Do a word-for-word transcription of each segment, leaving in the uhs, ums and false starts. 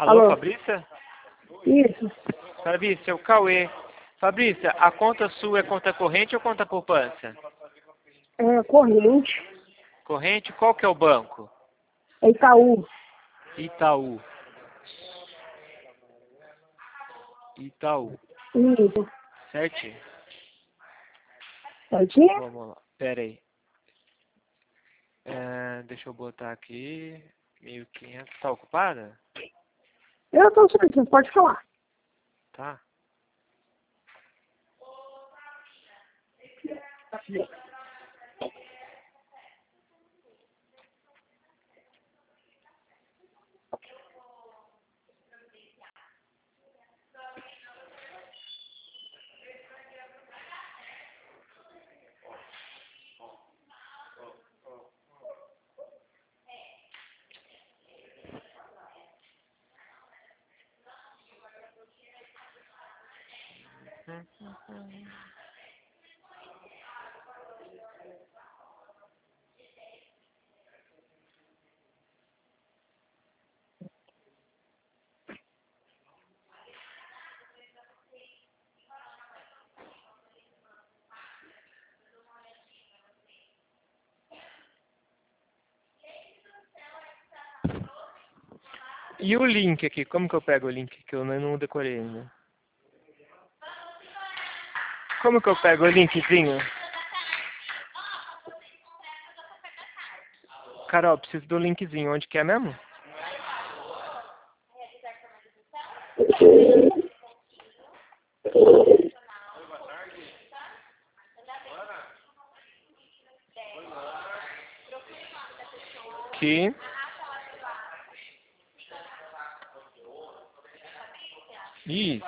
Alô, Alô? Fabrícia? Isso. Fabrícia, é o Cauê. Fabrícia, a conta sua é conta corrente ou conta poupança? É corrente. Corrente, qual que é o banco? É Itaú. Itaú. Itaú. Isso. Certinho? Certinho? Vamos lá. Pera aí. É, deixa eu botar aqui. mil e quinhentos. Tá ocupada? Eu tô certinho, pode falar. Tá. E o link aqui? Como que eu pego o link? Que eu não decorei ainda. Como que eu pego o linkzinho? Carol, preciso do linkzinho. Onde que é mesmo? Aqui. Isso.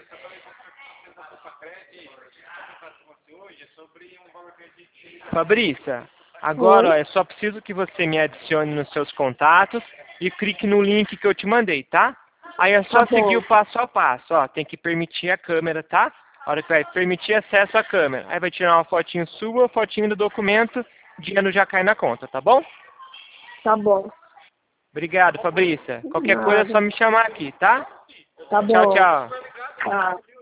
Fabrícia, agora ó, Oi? é só preciso que você me adicione nos seus contatos e clique no link que eu te mandei, tá? Aí é Tá só seguir bom. o passo a passo, ó. Tem que permitir a câmera, tá? A hora que vai permitir acesso à câmera. Aí vai tirar uma fotinho sua, fotinho do documento, o dinheiro já cai na conta, tá bom? Tá bom. Obrigado, Fabrícia. Qualquer coisa é só Nada. me chamar aqui, tá? Tá Tchau, bom. tchau. Tá.